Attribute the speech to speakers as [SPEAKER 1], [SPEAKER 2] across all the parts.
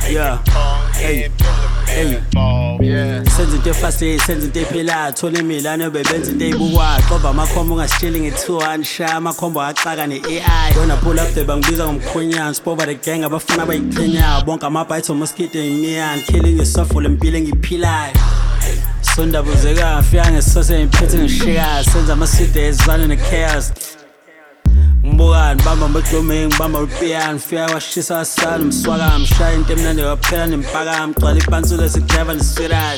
[SPEAKER 1] Yeah. Hey. Hey. Senza into fast, senza into phila, thola imilana bebenza into eyibukwayo. Qoba amakhombo ungasitsheli nge-2-1 shaya amakhombo axaka ne-AI. Bona pull up there bangibiza ngomkhonyana, spoba the gang abafuna abayichenyayo. Bonke amabhayithi omosquito imiyane, killing yourself for lempilo engiphilayo. Sondabuzeka ngifika ngesose ngiphethe ngishikayo, senza amaside ezivana ne-chaos. Mbukani bamba amaglomi ngibamba ulupiyani, ngifika kwashisa wasana umswaka ngishaya into emnandi waphela nempaka ngigcwala ipansula sikudriva neswirayo.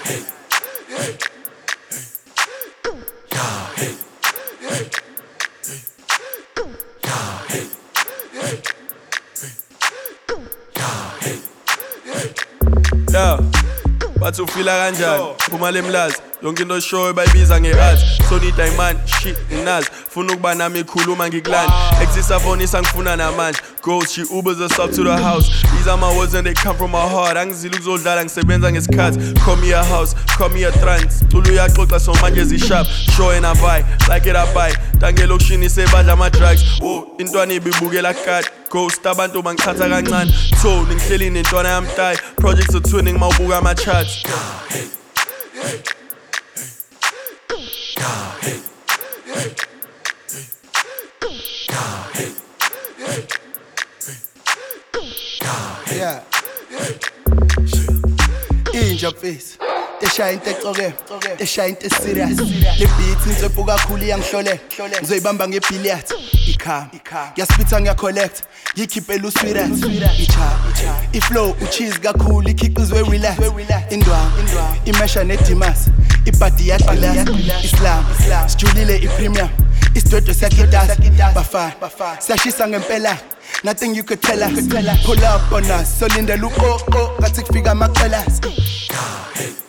[SPEAKER 2] Yeah, bathi ufila kanjani phuma lemlazi yonke into show bayibiza nge-art so need diamond shit nginazi funa ukuba nami ikhuluma ngikulanda exisavonisa ngifuna namanje ghost she ubers us up to the house these are my words and they come from my heart angizile ukuzodlala ngisebenza ngesikhathi call me a house call me a trance tulu uyaxoxa so manje zishap show and I buy like it I buy tangela okushini sebadla ama-drugs intwana ibibukela kati ghost abantu bangithatha kancane so ningihleli nentwana yamtayi projects are twinning mawubuka ama-charts.
[SPEAKER 3] Yeah. Inja face. Eshaya into ecoke, eshaya into serious. Le beat insepho kakhulu iyangihlole. Ngizoyibamba ngebilliard. Ikhama. Ngiyaspitha ngiyacollect. Ngikhiphe uswira. Icha. Iflow ucheese kakhulu ikhiqizwe relax. Indwa. Imesha nedimas. Ibhadi yaqala. Islam. Sijulile ipremium. Isdodo sakidasa. Bafana. Siyashisa ngempela. Nothing you could tell us. Pull up on us. So linda look oh. Ngathi kufika amaqelas.